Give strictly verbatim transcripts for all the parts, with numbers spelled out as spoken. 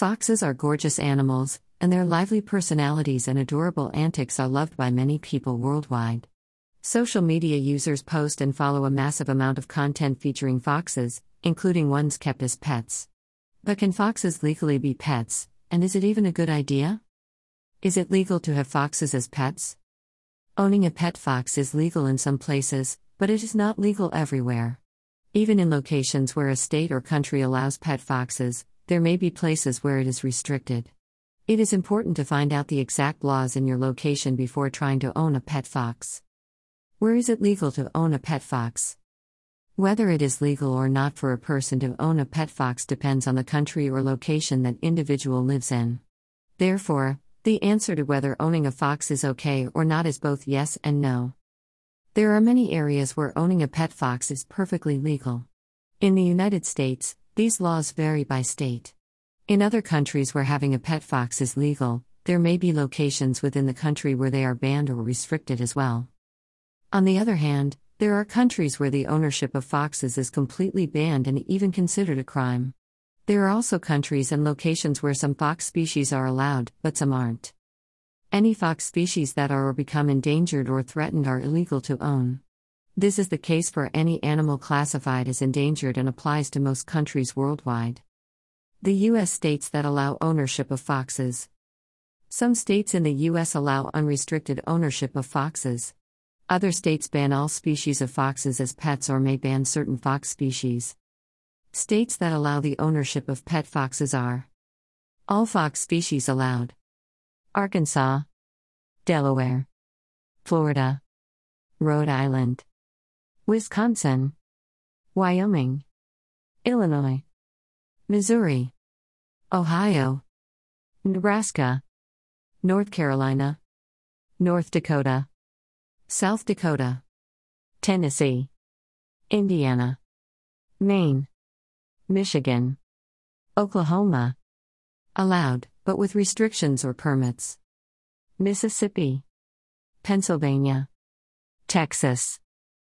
Foxes are gorgeous animals, and their lively personalities and adorable antics are loved by many people worldwide. Social media users post and follow a massive amount of content featuring foxes, including ones kept as pets. But can foxes legally be pets, and is it even a good idea? Is it legal to have foxes as pets? Owning a pet fox is legal in some places, but it is not legal everywhere. Even in locations where a state or country allows pet foxes, there may be places where it is restricted. It is important to find out the exact laws in your location before trying to own a pet fox. Where is it legal to own a pet fox? Whether it is legal or not for a person to own a pet fox depends on the country or location that individual lives in. Therefore, the answer to whether owning a fox is okay or not is both yes and no. There are many areas where owning a pet fox is perfectly legal. In the United States, these laws vary by state. In other countries where having a pet fox is legal, there may be locations within the country where they are banned or restricted as well. On the other hand, there are countries where the ownership of foxes is completely banned and even considered a crime. There are also countries and locations where some fox species are allowed, but some aren't. Any fox species that are or become endangered or threatened are illegal to own. This is the case for any animal classified as endangered and applies to most countries worldwide. The U S states that allow ownership of foxes. Some states in the U S allow unrestricted ownership of foxes. Other states ban all species of foxes as pets or may ban certain fox species. States that allow the ownership of pet foxes are: all fox species allowed. Arkansas, Delaware, Florida, Rhode Island, Wisconsin, Wyoming, Illinois, Missouri, Ohio, Nebraska, North Carolina, North Dakota, South Dakota, Tennessee, Indiana, Maine, Michigan, Oklahoma. Allowed, but with restrictions or permits. Mississippi, Pennsylvania, Texas,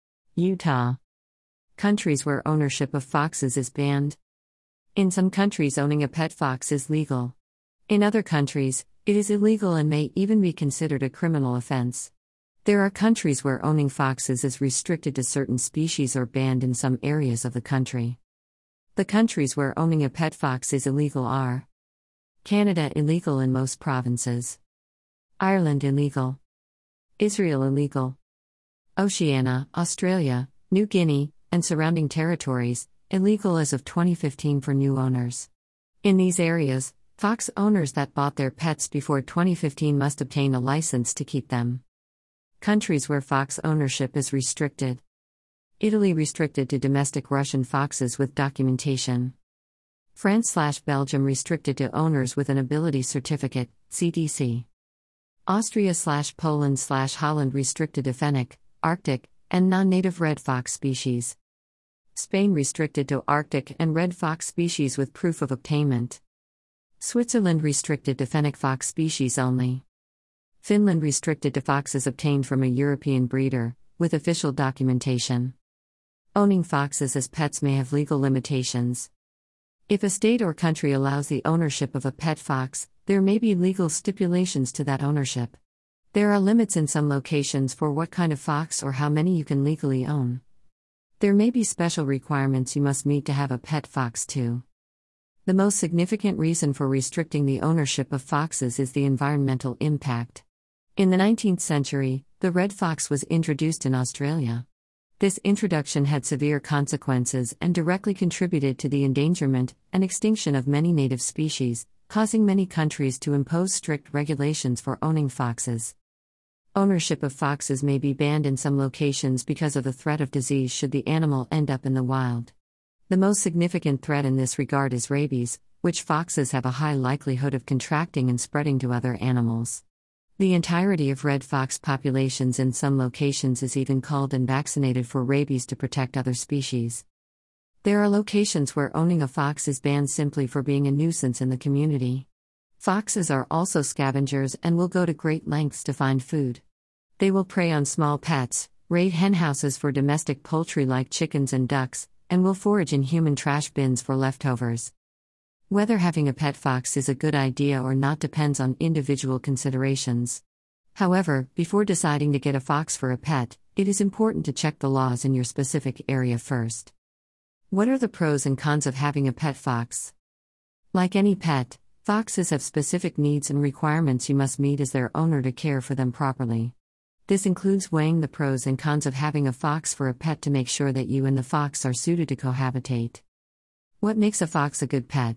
Utah. Countries where ownership of foxes is banned. In some countries, owning a pet fox is legal. In other countries, it is illegal and may even be considered a criminal offense. There are countries where owning foxes is restricted to certain species or banned in some areas of the country. The countries where owning a pet fox is illegal are: Canada illegal in most provinces, Ireland illegal, Israel illegal, Oceania, Australia, New Guinea, and surrounding territories, illegal as of twenty fifteen for new owners. In these areas, fox owners that bought their pets before twenty fifteen must obtain a license to keep them. Countries where fox ownership is restricted. Italy restricted to domestic Russian foxes with documentation. France/Belgium restricted to owners with an ability certificate, C D C. Austria/Poland/Holland restricted to fennec, Arctic, and non-native red fox species. Spain restricted to Arctic and red fox species with proof of obtainment. Switzerland restricted to fennec fox species only. Finland restricted to foxes obtained from a European breeder, with official documentation. Owning foxes as pets may have legal limitations. If a state or country allows the ownership of a pet fox, there may be legal stipulations to that ownership. There are limits in some locations for what kind of fox or how many you can legally own. There may be special requirements you must meet to have a pet fox too. The most significant reason for restricting the ownership of foxes is the environmental impact. In the nineteenth century, the red fox was introduced in Australia. This introduction had severe consequences and directly contributed to the endangerment and extinction of many native species, causing many countries to impose strict regulations for owning foxes. Ownership of foxes may be banned in some locations because of the threat of disease should the animal end up in the wild. The most significant threat in this regard is rabies, which foxes have a high likelihood of contracting and spreading to other animals. The entirety of red fox populations in some locations is even culled and vaccinated for rabies to protect other species. There are locations where owning a fox is banned simply for being a nuisance in the community. Foxes are also scavengers and will go to great lengths to find food. They will prey on small pets, raid henhouses for domestic poultry like chickens and ducks, and will forage in human trash bins for leftovers. Whether having a pet fox is a good idea or not depends on individual considerations. However, before deciding to get a fox for a pet, it is important to check the laws in your specific area first. What are the pros and cons of having a pet fox? Like any pet, foxes have specific needs and requirements you must meet as their owner to care for them properly. This includes weighing the pros and cons of having a fox for a pet to make sure that you and the fox are suited to cohabitate. What makes a fox a good pet?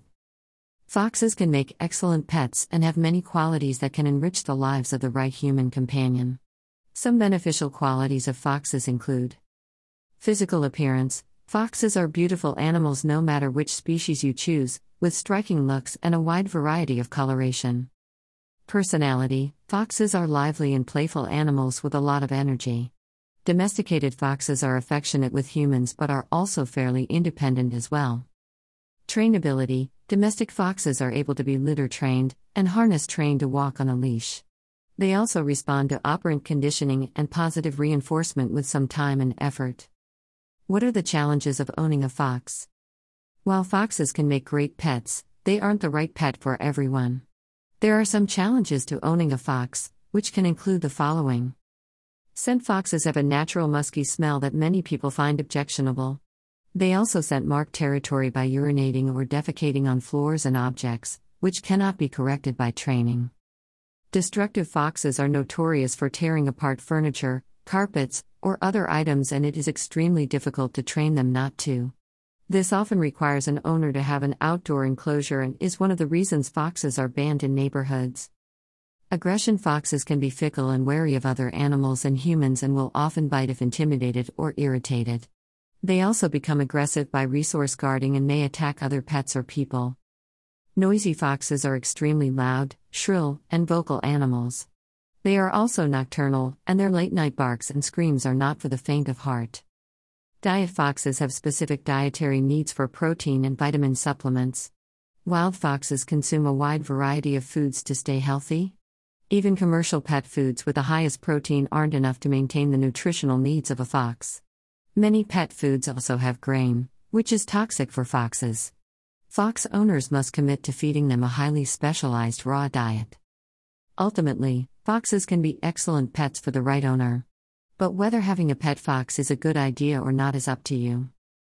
Foxes can make excellent pets and have many qualities that can enrich the lives of the right human companion. Some beneficial qualities of foxes include physical appearance. Foxes are beautiful animals no matter which species you choose, with striking looks and a wide variety of coloration. Personality. Foxes are lively and playful animals with a lot of energy. Domesticated foxes are affectionate with humans but are also fairly independent as well. Trainability. Domestic foxes are able to be litter trained and harness trained to walk on a leash. They also respond to operant conditioning and positive reinforcement with some time and effort. What are the challenges of owning a fox? While foxes can make great pets, they aren't the right pet for everyone. There are some challenges to owning a fox, which can include the following. Scent. Foxes have a natural musky smell that many people find objectionable. They also scent mark territory by urinating or defecating on floors and objects, which cannot be corrected by training. Destructive foxes are notorious for tearing apart furniture, carpets, or other items, and it is extremely difficult to train them not to. This often requires an owner to have an outdoor enclosure and is one of the reasons foxes are banned in neighborhoods. Aggression. Foxes can be fickle and wary of other animals and humans and will often bite if intimidated or irritated. They also become aggressive by resource guarding and may attack other pets or people. Noisy. Foxes are extremely loud, shrill, and vocal animals. They are also nocturnal, and their late-night barks and screams are not for the faint of heart. Diet. Foxes have specific dietary needs for protein and vitamin supplements. Wild foxes consume a wide variety of foods to stay healthy. Even commercial pet foods with the highest protein aren't enough to maintain the nutritional needs of a fox. Many pet foods also have grain, which is toxic for foxes. Fox owners must commit to feeding them a highly specialized raw diet. Ultimately, foxes can be excellent pets for the right owner. But whether having a pet fox is a good idea or not is up to you.